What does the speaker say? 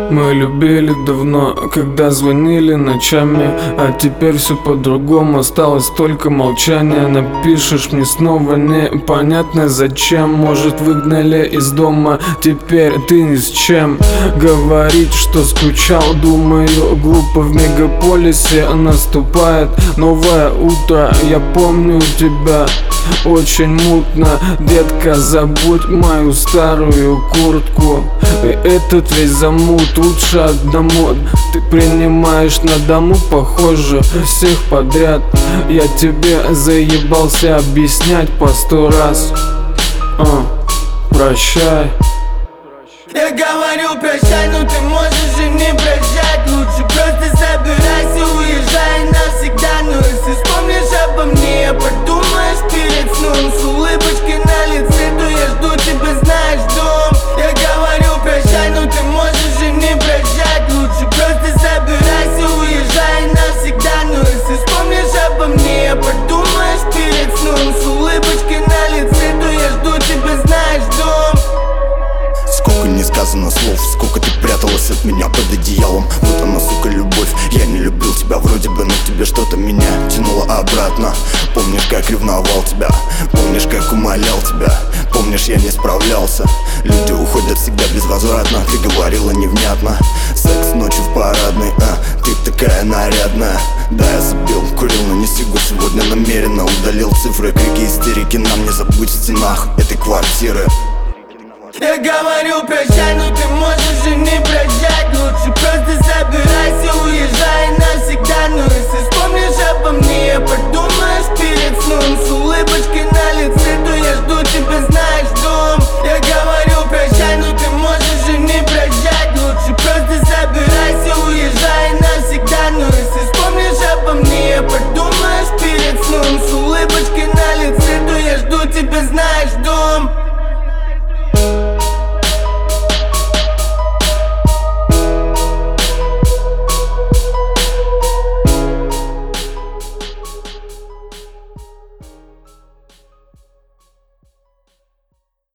Мы любили давно, когда звонили ночами, а теперь все по-другому, осталось только молчание. Напишешь мне снова непонятно зачем. Может, выгнали из дома, теперь ты ни с чем. Говорить, что скучал, думаю, глупо. В мегаполисе наступает новое утро. Я помню тебя очень мутно. Детка, забудь мою старую куртку и этот весь замут. Лучше одному. Ты принимаешь на дому, похоже, всех подряд. Я тебе заебался объяснять по 100 раз. Прощай. Я говорю прощай, но ты можешь и не прощать. Лучше просто собирайся, уезжай навсегда. Но если вспомнишь обо мне, подумаешь перед сном с улыбочкой на лице, то я жду тебя, знаешь, дом. Я говорю прощай, но ты можешь и не прощать. Лучше просто собирайся, уезжай навсегда. Но если вспомнишь обо мне, подумаешь перед сном с улыбочкой на лице, то я жду тебя, знаешь, дом. Сколько не сказано слов, сколько ты пряталась от меня под одеялом. Вот она, сука, любовь. Я не любил тебя вроде бы, но тебе что-то меня тянуло обратно. Помнишь, как ревновал тебя? Помнишь, как умолял тебя? Помнишь, я не справлялся? Люди уходят всегда безвозвратно. Ты говорила невнятно. Секс ночью в парадной, ты такая нарядная. Да, я забил, курил, но не сигу. Сегодня намеренно удалил цифры, крики, истерики. Нам не забудь в стенах этой квартиры. Я говорю прощай, но ты можешь